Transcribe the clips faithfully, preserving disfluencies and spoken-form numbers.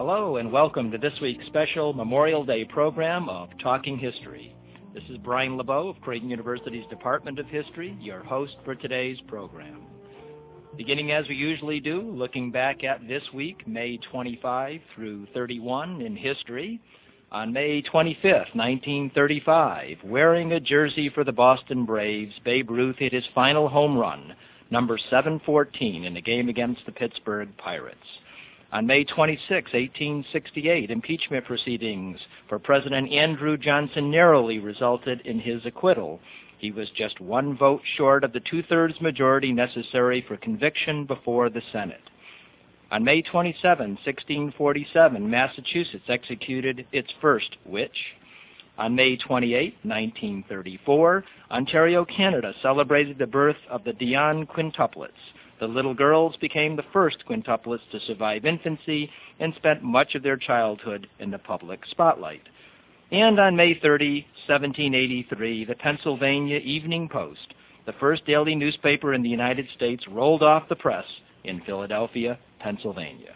Hello and welcome to this week's special Memorial Day program of Talking History. This is Brian LeBeau of Creighton University's Department of History, your host for today's program. Beginning as we usually do, looking back at this week, May twenty-fifth through thirty-first in history. On May twenty-fifth, nineteen thirty-five, wearing a jersey for the Boston Braves, Babe Ruth hit his final home run, number seven fourteen, in a game against the Pittsburgh Pirates. On May twenty-sixth, eighteen sixty-eight, impeachment proceedings for President Andrew Johnson narrowly resulted in his acquittal. He was just one vote short of the two-thirds majority necessary for conviction before the Senate. On May twenty-seventh, sixteen forty-seven, Massachusetts executed its first witch. On May twenty-eighth, nineteen thirty-four, Ontario, Canada celebrated the birth of the Dion quintuplets. The little girls became the first quintuplets to survive infancy and spent much of their childhood in the public spotlight. And on May thirtieth, seventeen eighty-three, the Pennsylvania Evening Post, the first daily newspaper in the United States, rolled off the press in Philadelphia, Pennsylvania.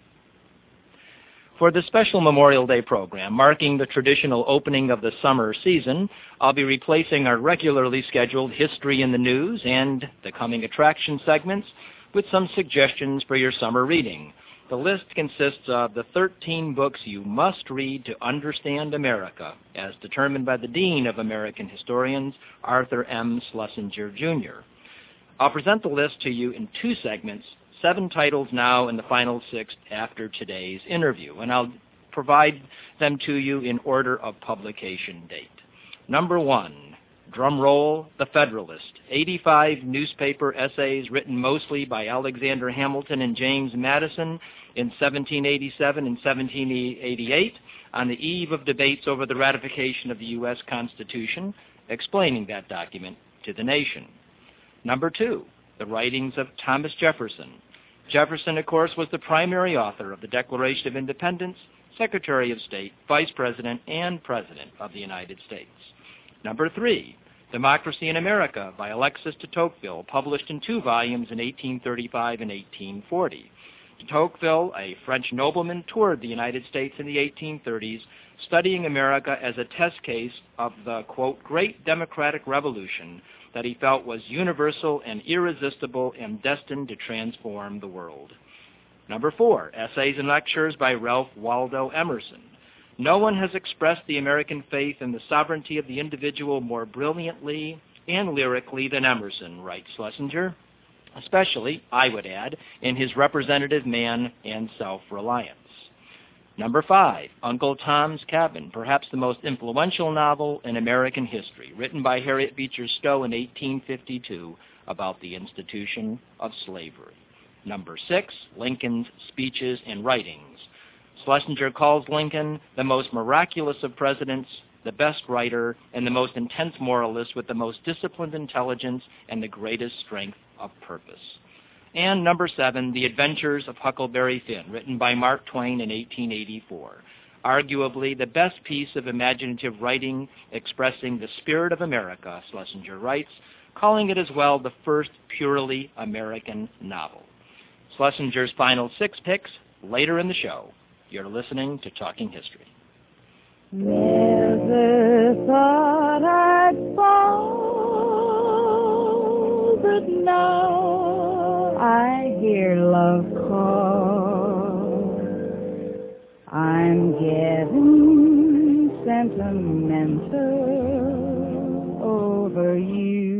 For the special Memorial Day program, marking the traditional opening of the summer season, I'll be replacing our regularly scheduled History in the News and the coming attraction segments with some suggestions for your summer reading. The list consists of the thirteen books you must read to understand America, as determined by the Dean of American Historians, Arthur M. Schlesinger, Junior I'll present the list to you in two segments, seven titles now and the final six after today's interview, and I'll provide them to you in order of publication date. Number one, drum roll, The Federalist, eighty-five newspaper essays written mostly by Alexander Hamilton and James Madison in seventeen eighty-seven and seventeen eighty-eight on the eve of debates over the ratification of the U S Constitution, explaining that document to the nation. Number two, the writings of Thomas Jefferson. Jefferson, of course, was the primary author of the Declaration of Independence, Secretary of State, Vice President, and President of the United States. Number three, Democracy in America by Alexis de Tocqueville, published in two volumes in eighteen thirty-five and eighteen forty. De Tocqueville, a French nobleman, toured the United States in the eighteen thirties, studying America as a test case of the, quote, great democratic revolution that he felt was universal and irresistible and destined to transform the world. Number four, Essays and Lectures by Ralph Waldo Emerson. No one has expressed the American faith in the sovereignty of the individual more brilliantly and lyrically than Emerson, writes Schlesinger, especially, I would add, in his Representative Man and Self-Reliance. Number five, Uncle Tom's Cabin, perhaps the most influential novel in American history, written by Harriet Beecher Stowe in eighteen fifty-two about the institution of slavery. Number six, Lincoln's Speeches and Writings. Schlesinger calls Lincoln the most miraculous of presidents, the best writer, and the most intense moralist with the most disciplined intelligence and the greatest strength of purpose. And number seven, The Adventures of Huckleberry Finn, written by Mark Twain in eighteen eighty-four. Arguably the best piece of imaginative writing expressing the spirit of America, Schlesinger writes, calling it as well the first purely American novel. Schlesinger's final six picks later in the show. You're listening to Talking History. Never thought I'd fall, but now I hear love call. I'm getting sentimental over you.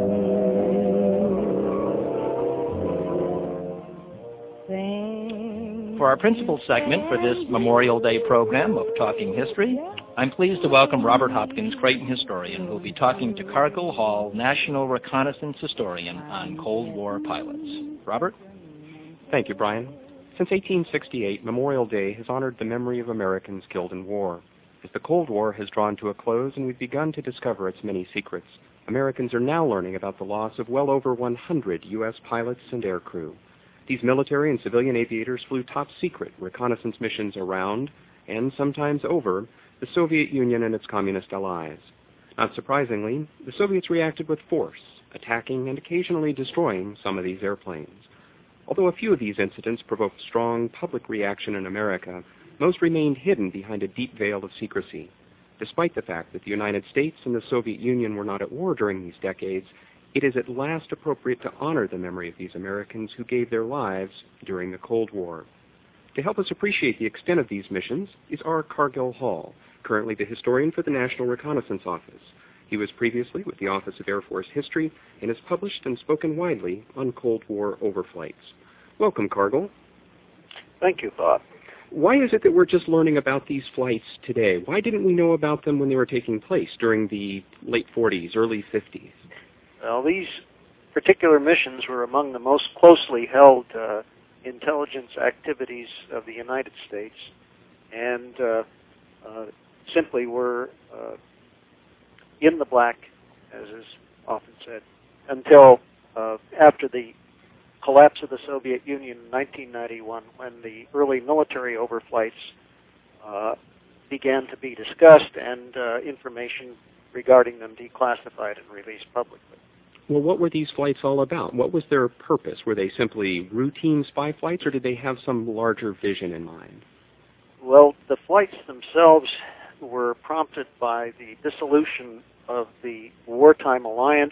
Sing. For our principal segment for this Memorial Day program of Talking History, I'm pleased to welcome Robert Hopkins, Creighton historian, who will be talking to Cargill Hall, National Reconnaissance Historian, on Cold War pilots. Robert? Thank you, Brian. Since eighteen sixty-eight, Memorial Day has honored the memory of Americans killed in war. As the Cold War has drawn to a close and we've begun to discover its many secrets, Americans are now learning about the loss of well over one hundred U S pilots and aircrew. These military and civilian aviators flew top-secret reconnaissance missions around, and sometimes over, the Soviet Union and its communist allies. Not surprisingly, the Soviets reacted with force, attacking and occasionally destroying some of these airplanes. Although a few of these incidents provoked strong public reaction in America, most remained hidden behind a deep veil of secrecy. Despite the fact that the United States and the Soviet Union were not at war during these decades, it is at last appropriate to honor the memory of these Americans who gave their lives during the Cold War. To help us appreciate the extent of these missions is R. Cargill Hall, currently the historian for the National Reconnaissance Office. He was previously with the Office of Air Force History and has published and spoken widely on Cold War overflights. Welcome, Cargill. Thank you, Bob. Why is it that we're just learning about these flights today? Why didn't we know about them when they were taking place during the late forties, early fifties? Well, these particular missions were among the most closely held uh, intelligence activities of the United States, and uh, uh, simply were uh, in the black, as is often said, until uh, after the collapse of the Soviet Union in nineteen ninety-one, when the early military overflights uh, began to be discussed and uh, information regarding them declassified and released publicly. Well, what were these flights all about? What was their purpose? Were they simply routine spy flights, or did they have some larger vision in mind? Well, the flights themselves were prompted by the dissolution of the wartime alliance,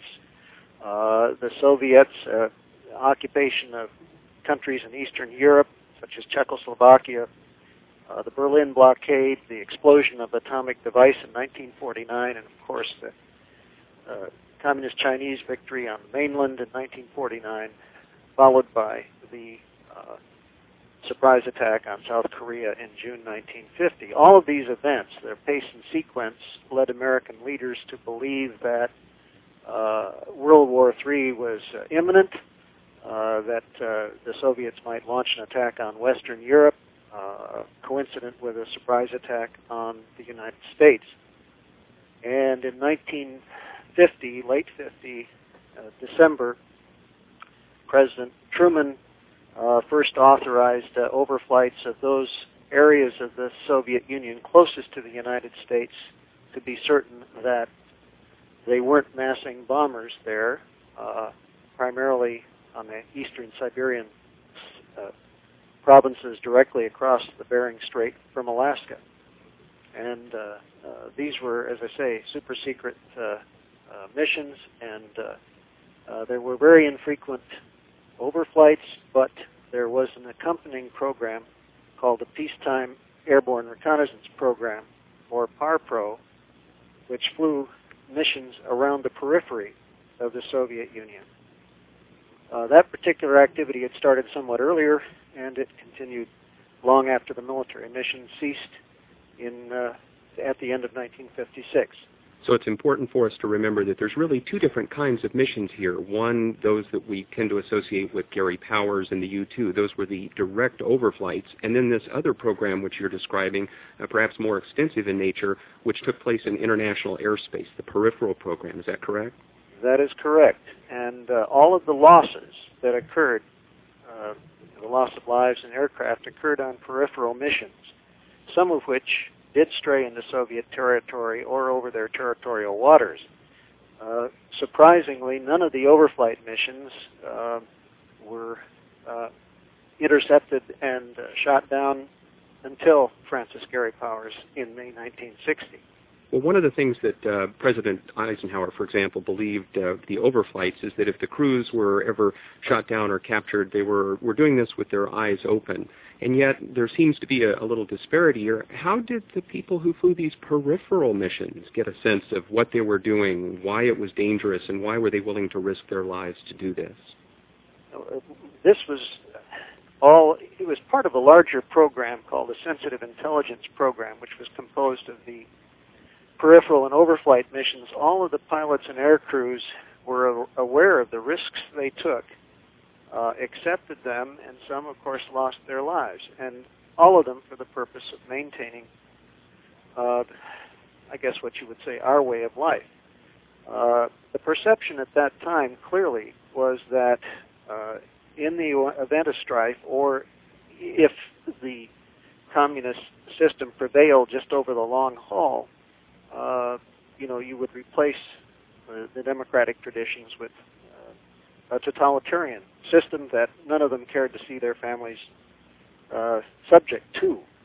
uh, the Soviets' uh, occupation of countries in Eastern Europe, such as Czechoslovakia, uh, the Berlin blockade, the explosion of the atomic device in nineteen forty-nine, and of course the uh, Communist Chinese victory on the mainland in nineteen forty-nine, followed by the uh, surprise attack on South Korea in June nineteen fifty. All of these events, their pace and sequence, led American leaders to believe that uh, World War Three was uh, imminent, uh, that uh, the Soviets might launch an attack on Western Europe, uh, coincident with a surprise attack on the United States. And in nineteen fifty, late fifty, uh, December, President Truman uh, first authorized uh, overflights of those areas of the Soviet Union closest to the United States to be certain that they weren't massing bombers there, uh, primarily on the eastern Siberian uh, provinces directly across the Bering Strait from Alaska. And uh, uh, these were, as I say, super secret uh, uh, missions, and uh, uh, there were very infrequent overflights, but there was an accompanying program called the Peacetime Airborne Reconnaissance Program, or PARPRO, which flew missions around the periphery of the Soviet Union. Uh, that particular activity had started somewhat earlier, and it continued long after the military mission ceased in uh, at the end of nineteen fifty-six. So it's important for us to remember that there's really two different kinds of missions here. One, those that we tend to associate with Gary Powers and the U two. Those were the direct overflights. And then this other program which you're describing, uh, perhaps more extensive in nature, which took place in international airspace, the peripheral program. Is that correct? That is correct. And uh, all of the losses that occurred, uh, the loss of lives in aircraft, occurred on peripheral missions, some of which did stray into Soviet territory or over their territorial waters. Uh, surprisingly, none of the overflight missions uh, were uh, intercepted and uh, shot down until Francis Gary Powers in May nineteen sixty. Well, one of the things that uh, President Eisenhower, for example, believed uh, the overflights is that if the crews were ever shot down or captured, they were, were doing this with their eyes open. And yet there seems to be a, a little disparity here. How did the people who flew these peripheral missions get a sense of what they were doing, why it was dangerous, and why were they willing to risk their lives to do this? This was all, it was part of a larger program called the Sensitive Intelligence Program, which was composed of the peripheral and overflight missions. All of the pilots and air crews were aware of the risks they took, uh, accepted them, and some, of course, lost their lives, and all of them for the purpose of maintaining, uh, I guess what you would say, our way of life. Uh, the perception at that time clearly was that uh, in the event of strife, or if the communist system prevailed just over the long haul, Uh, you know, you would replace uh, the democratic traditions with uh, a totalitarian system that none of them cared to see their families uh, subject to.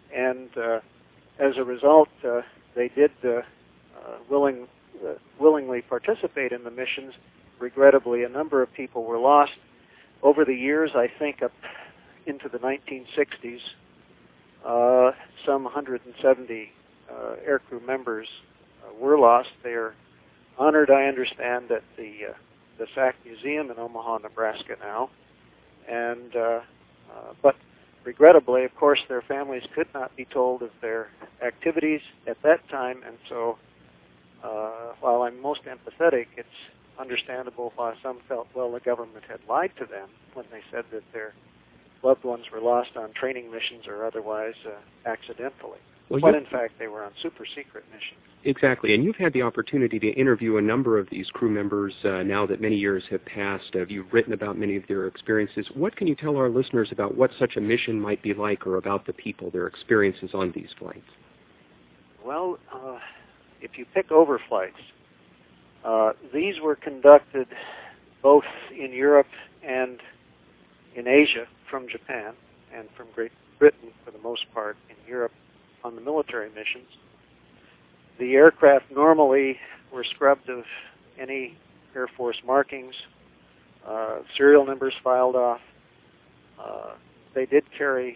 and uh, as a result, uh, they did uh, uh, willing, uh, willingly participate in the missions. Regrettably, a number of people were lost. Over the years, I think up into the nineteen sixties, uh, some one hundred seventy uh, aircrew members uh, were lost. They are honored, I understand, at the uh, the S A C Museum in Omaha, Nebraska now. And uh, uh, but regrettably, of course, their families could not be told of their activities at that time, and so uh, while I'm most empathetic, it's understandable why some felt, well, the government had lied to them when they said that their loved ones were lost on training missions or otherwise uh, accidentally. Well, but in fact, they were on super secret missions. Exactly, and you've had the opportunity to interview a number of these crew members uh, now that many years have passed. Uh, you've written about many of their experiences. What can you tell our listeners about what such a mission might be like, or about the people, their experiences on these flights? Well, uh, if you pick overflights, uh, these were conducted both in Europe and in Asia from Japan, and from Great Britain for the most part in Europe on the military missions. The aircraft normally were scrubbed of any Air Force markings, uh, serial numbers filed off. Uh, they did carry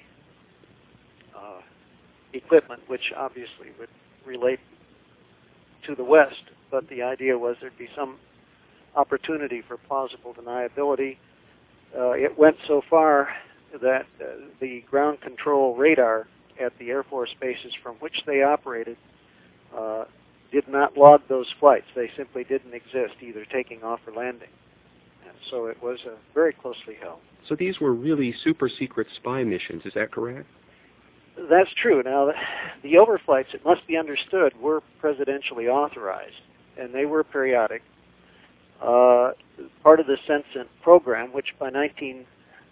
uh, equipment which obviously would relate to the West, but the idea was there'd be some opportunity for plausible deniability. Uh, it went so far that uh, the ground control radar at the Air Force bases from which they operated uh, did not log those flights. They simply didn't exist, either taking off or landing. And so it was uh, very closely held. So these were really super secret spy missions, is that correct? That's true. Now, the, the overflights, it must be understood, were presidentially authorized, and they were periodic. Uh, part of the Sensent program, which by nineteen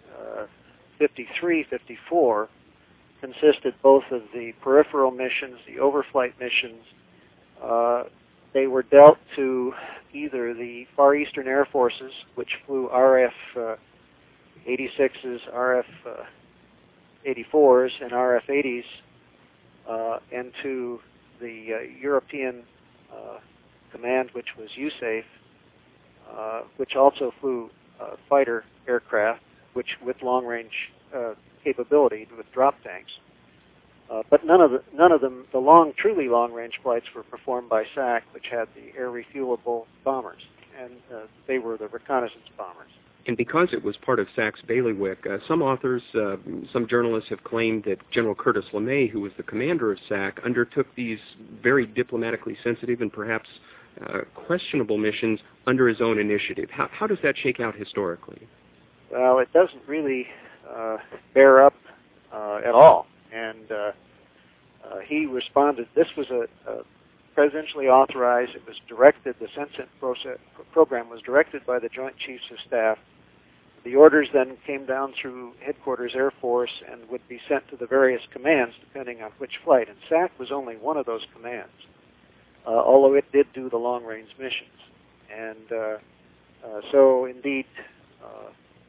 fifty-three fifty-four consisted both of the peripheral missions, the overflight missions. Uh, they were dealt to either the Far Eastern Air Forces, which flew R F eighty-sixes, R F eighty-fours, and R F eighties, uh, and to the uh, European uh, command, which was U SAFE, uh, which also flew uh, fighter aircraft, which with long-range uh, capability with drop tanks. Uh, but none of the, none of them, the long, truly long-range flights were performed by S A C, which had the air refuelable bombers, and uh, they were the reconnaissance bombers. And because it was part of S A C's bailiwick, uh, some authors, uh, some journalists have claimed that General Curtis LeMay, who was the commander of S A C, undertook these very diplomatically sensitive and perhaps uh, questionable missions under his own initiative. How, how does that shake out historically? Well, it doesn't really uh, bear up uh, at all. And uh, uh, he responded, this was a, a presidentially authorized, it was directed, the Sensent process, program was directed by the Joint Chiefs of Staff. The orders then came down through Headquarters Air Force and would be sent to the various commands depending on which flight. And S A C was only one of those commands, uh, although it did do the long-range missions. And uh, uh, so, indeed, uh,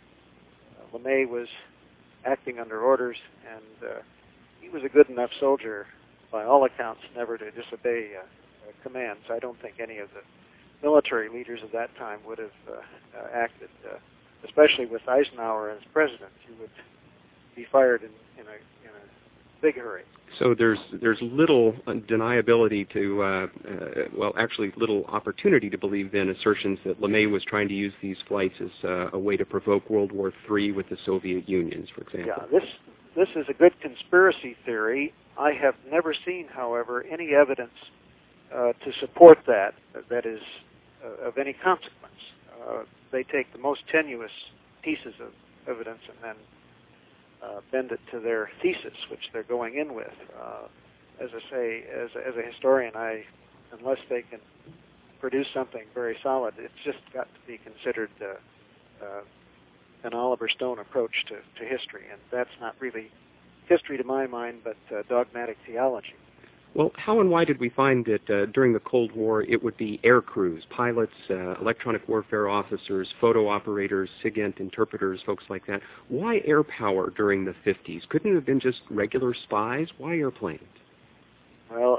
LeMay was acting under orders, and uh, he was a good enough soldier, by all accounts, never to disobey uh, uh, commands. I don't think any of the military leaders of that time would have uh, uh, acted, uh, especially with Eisenhower as president. He would be fired in, in, a, in a big hurry. So there's there's little deniability to, uh, uh, well, actually little opportunity to believe then assertions that LeMay was trying to use these flights as uh, a way to provoke World War Three with the Soviet Union, for example. Yeah, this this is a good conspiracy theory. I have never seen, however, any evidence uh, to support that, that is uh, of any consequence. Uh, they take the most tenuous pieces of evidence and then Uh, bend it to their thesis, which they're going in with. Uh, as I say, as a, as a historian, I, unless they can produce something very solid, it's just got to be considered uh, uh, an Oliver Stone approach to, to history, and that's not really history to my mind, but uh, dogmatic theology. Well, how and why did we find that uh, during the Cold War it would be air crews, pilots, uh, electronic warfare officers, photo operators, SIGINT interpreters, folks like that? Why air power during the fifties? Couldn't it have been just regular spies? Why airplanes? Well,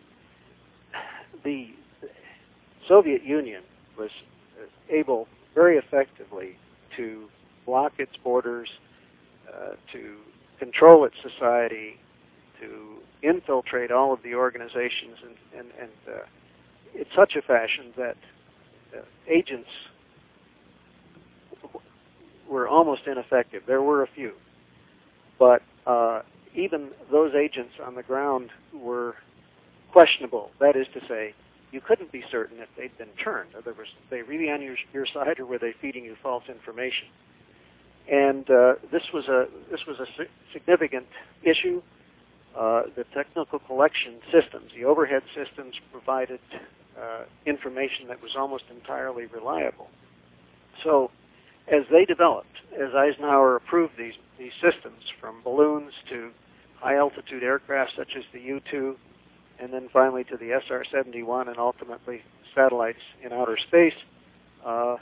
the Soviet Union was able very effectively to block its borders, uh, to control its society, to infiltrate all of the organizations and, and, and uh, in such a fashion that uh, agents were almost ineffective. There were a few. But uh, even those agents on the ground were questionable. That is to say, you couldn't be certain if they'd been turned. Or there was, they really on your, your side, or were they feeding you false information? And uh, this was a this was a si- significant issue. Uh, the technical collection systems, the overhead systems, provided uh, information that was almost entirely reliable. So, as they developed, as Eisenhower approved these these systems, from balloons to high-altitude aircraft such as the U two, and then finally to the S R seventy-one, and ultimately satellites in outer space, uh,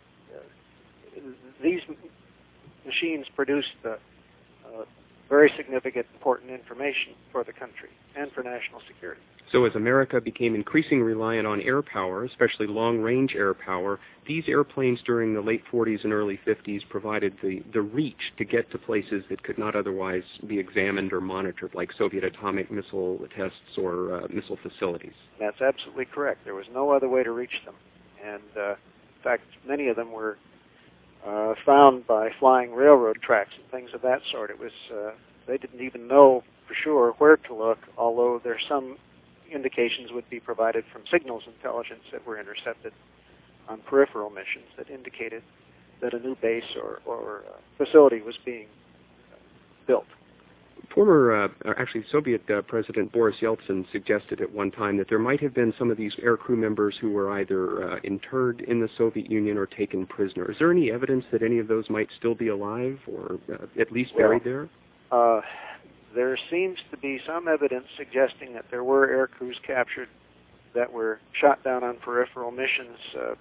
these machines produced the uh, very significant, important information for the country and for national security. So as America became increasingly reliant on air power, especially long-range air power, these airplanes during the late forties and early fifties provided the, the reach to get to places that could not otherwise be examined or monitored, like Soviet atomic missile tests or uh, missile facilities. That's absolutely correct. There was no other way to reach them. And, uh, in fact, many of them were Uh, found by flying railroad tracks and things of that sort. It was uh, they didn't even know for sure where to look, although there's some indications would be provided from signals intelligence that were intercepted on peripheral missions that indicated that a new base or, or uh, facility was being uh, built. Former, uh, actually Soviet uh, President Boris Yeltsin suggested at one time that there might have been some of these aircrew members who were either uh, interred in the Soviet Union or taken prisoner. Is there any evidence that any of those might still be alive or uh, at least buried well, there? Uh, there seems to be some evidence suggesting that there were aircrews captured that were shot down on peripheral missions uh,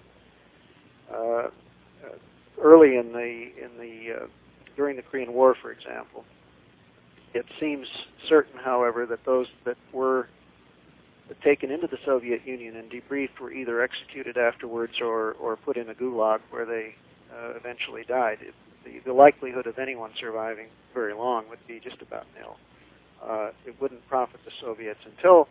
uh, early in the in the uh, during the Korean War, for example. It seems certain, however, that those that were taken into the Soviet Union and debriefed were either executed afterwards or, or put in a gulag where they uh, eventually died. It, the, the likelihood of anyone surviving very long would be just about nil. Uh, it wouldn't profit the Soviets until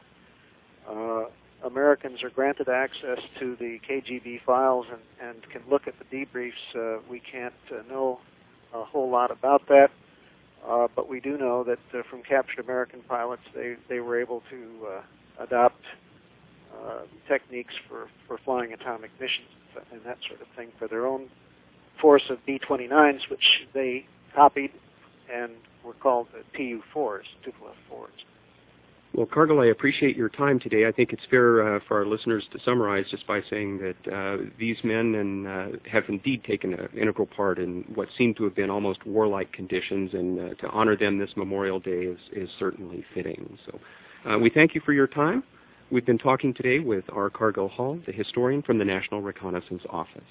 uh, Americans are granted access to the K G B files and, and can look at the debriefs. Uh, we can't uh, know a whole lot about that. Uh, but we do know that uh, from captured American pilots, they, they were able to uh, adopt uh, techniques for, for flying atomic missions and that sort of thing for their own force of B twenty-nines, which they copied and were called the T U fours, Tupolev fours. Well, Cargill, I appreciate your time today. I think it's fair uh, for our listeners to summarize just by saying that uh, these men and uh, have indeed taken an integral part in what seem to have been almost warlike conditions, and uh, to honor them this Memorial Day is, is certainly fitting. So uh, we thank you for your time. We've been talking today with R. Cargill Hall, the historian from the National Reconnaissance Office.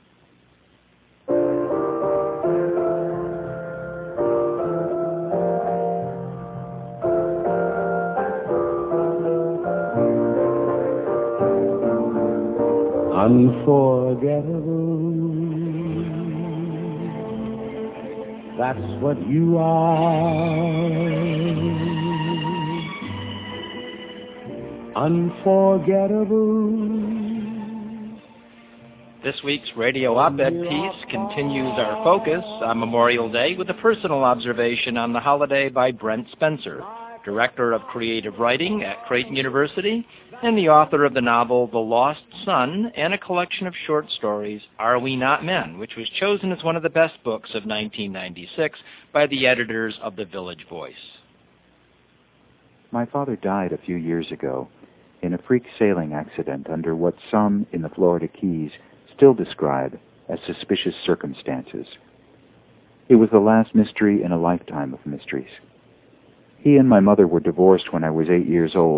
Unforgettable, that's what you are. Unforgettable. This week's radio op-ed piece continues our focus on Memorial Day with a personal observation on the holiday by Brent Spencer, Director of Creative Writing at Creighton University, and the author of the novel The Lost Son and a collection of short stories, Are We Not Men?, which was chosen as one of the best books of nineteen ninety-six by the editors of The Village Voice. My father died a few years ago in a freak sailing accident under what some in the Florida Keys still describe as suspicious circumstances. It was the last mystery in a lifetime of mysteries. He and my mother were divorced when I was eight years old,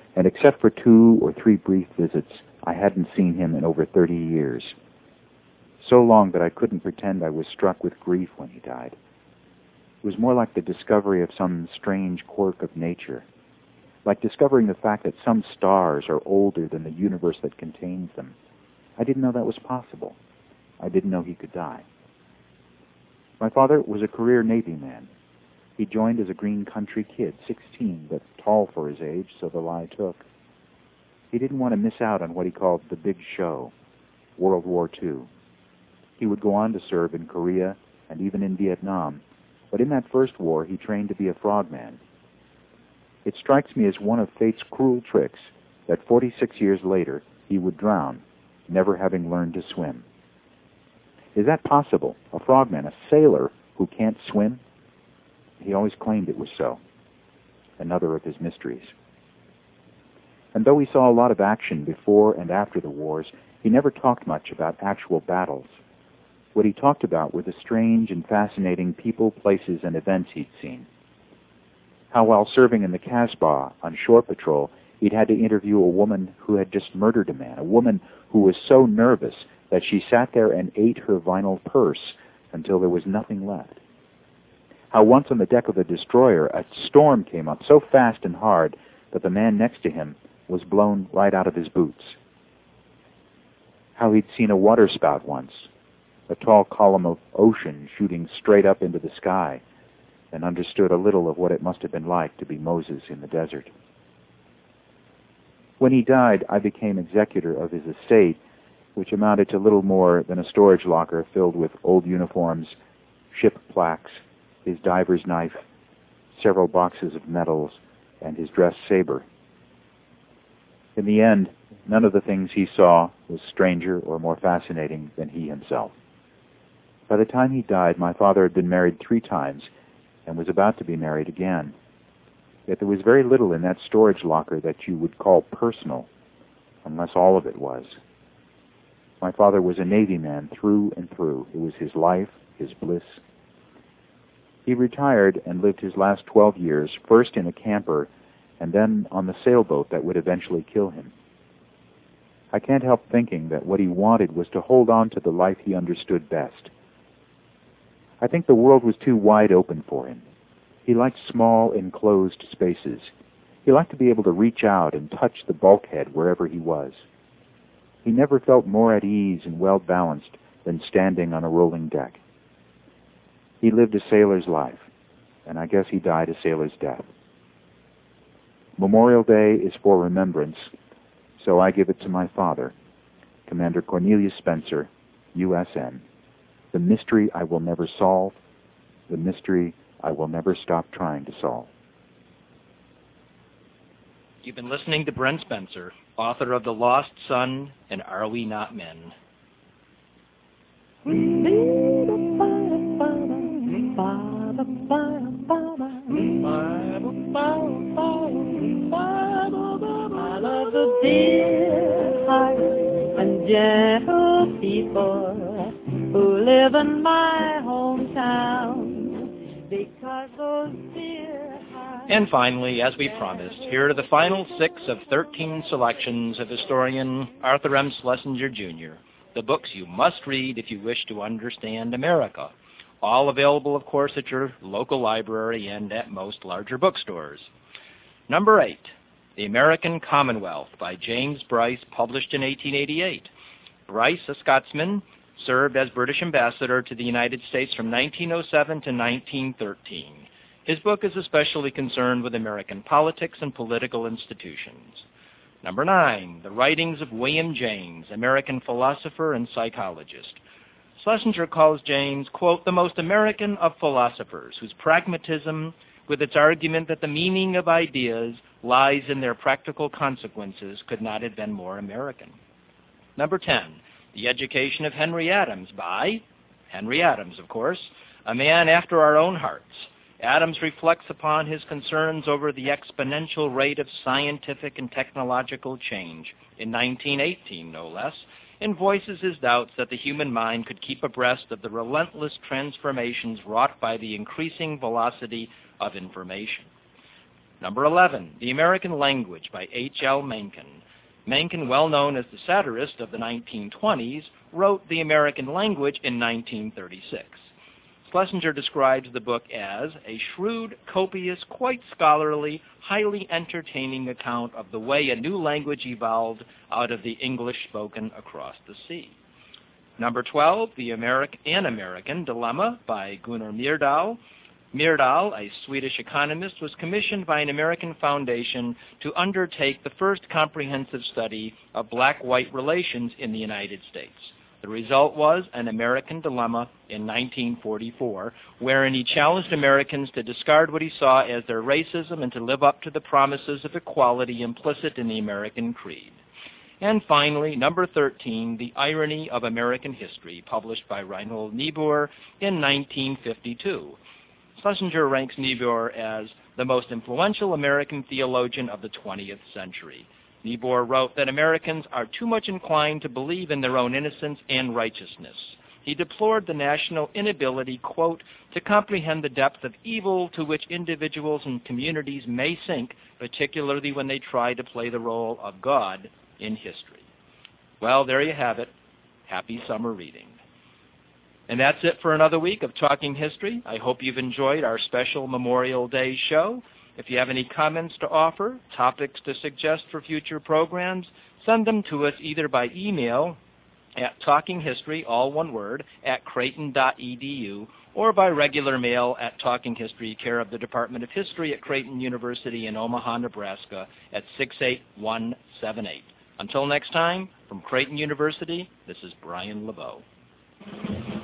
and except for two or three brief visits, I hadn't seen him in over thirty years. So long that I couldn't pretend I was struck with grief when he died. It was more like the discovery of some strange quirk of nature, like discovering the fact that some stars are older than the universe that contains them. I didn't know that was possible. I didn't know he could die. My father was a career Navy man. He joined as a green country kid, sixteen, but tall for his age, so the lie took. He didn't want to miss out on what he called the big show, World War Two. He would go on to serve in Korea and even in Vietnam, but in that first war he trained to be a frogman. It strikes me as one of fate's cruel tricks that forty-six years later he would drown, never having learned to swim. Is that possible? A frogman, a sailor who can't swim? He always claimed it was so. Another of his mysteries. And though he saw a lot of action before and after the wars, he never talked much about actual battles. What he talked about were the strange and fascinating people, places, and events he'd seen. How while serving in the Casbah on shore patrol, he'd had to interview a woman who had just murdered a man, a woman who was so nervous that she sat there and ate her vinyl purse until there was nothing left. How once on the deck of the destroyer, a storm came up so fast and hard that the man next to him was blown right out of his boots. How he'd seen a waterspout once, a tall column of ocean shooting straight up into the sky, and understood a little of what it must have been like to be Moses in the desert. When he died, I became executor of his estate, which amounted to little more than a storage locker filled with old uniforms, ship plaques, his diver's knife, several boxes of medals, and his dress saber. In the end, none of the things he saw was stranger or more fascinating than he himself. By the time he died, my father had been married three times and was about to be married again. Yet there was very little in that storage locker that you would call personal, unless all of it was. My father was a Navy man through and through. It was his life, his bliss. He retired and lived his last twelve years, first in a camper and then on the sailboat that would eventually kill him. I can't help thinking that what he wanted was to hold on to the life he understood best. I think the world was too wide open for him. He liked small, enclosed spaces. He liked to be able to reach out and touch the bulkhead wherever he was. He never felt more at ease and well-balanced than standing on a rolling deck. He lived a sailor's life, and I guess he died a sailor's death. Memorial Day is for remembrance, so I give it to my father, Commander Cornelius Spencer, U S N. The mystery I will never solve, the mystery I will never stop trying to solve. You've been listening to Brent Spencer, author of The Lost Son and Are We Not Men? I love the dear heart and gentle people who live in my hometown, because those dear hearts... And finally, as we promised, here are the final six of thirteen selections of historian Arthur M. Schlesinger, Junior, the books you must read if you wish to understand America. All available, of course, at your local library and at most larger bookstores. Number eight, The American Commonwealth by James Bryce, published in eighteen eighty-eight. Bryce, a Scotsman, served as British ambassador to the United States from nineteen oh seven to nineteen thirteen. His book is especially concerned with American politics and political institutions. Number nine, The Writings of William James, American philosopher and psychologist. Schlesinger calls James, quote, the most American of philosophers, whose pragmatism, with its argument that the meaning of ideas lies in their practical consequences, could not have been more American. Number ten, The Education of Henry Adams by Henry Adams, of course, a man after our own hearts. Adams reflects upon his concerns over the exponential rate of scientific and technological change, in nineteen eighteen no less, and voices his doubts that the human mind could keep abreast of the relentless transformations wrought by the increasing velocity of information. Number eleven, The American Language by H L Mencken. Mencken, well known as the satirist of the nineteen twenties, wrote The American Language in nineteen thirty-six. Schlesinger describes the book as a shrewd, copious, quite scholarly, highly entertaining account of the way a new language evolved out of the English spoken across the sea. Number twelve, The American, An American Dilemma by Gunnar Myrdal. Myrdal, a Swedish economist, was commissioned by an American foundation to undertake the first comprehensive study of black-white relations in the United States. The result was An American Dilemma in nineteen forty-four, wherein he challenged Americans to discard what he saw as their racism and to live up to the promises of equality implicit in the American creed. And finally, number thirteen, The Irony of American History, published by Reinhold Niebuhr in nineteen fifty-two. Schlesinger ranks Niebuhr as the most influential American theologian of the twentieth century. Niebuhr wrote that Americans are too much inclined to believe in their own innocence and righteousness. He deplored the national inability, quote, to comprehend the depth of evil to which individuals and communities may sink, particularly when they try to play the role of God in history. Well, there you have it. Happy summer reading. And that's it for another week of Talking History. I hope you've enjoyed our special Memorial Day show. If you have any comments to offer, topics to suggest for future programs, send them to us either by email at talkinghistory, all one word, at creighton dot e d u, or by regular mail at Talking History, care of the Department of History at Creighton University in Omaha, Nebraska, at six eight one seven eight. Until next time, from Creighton University, this is Brian LeBeau.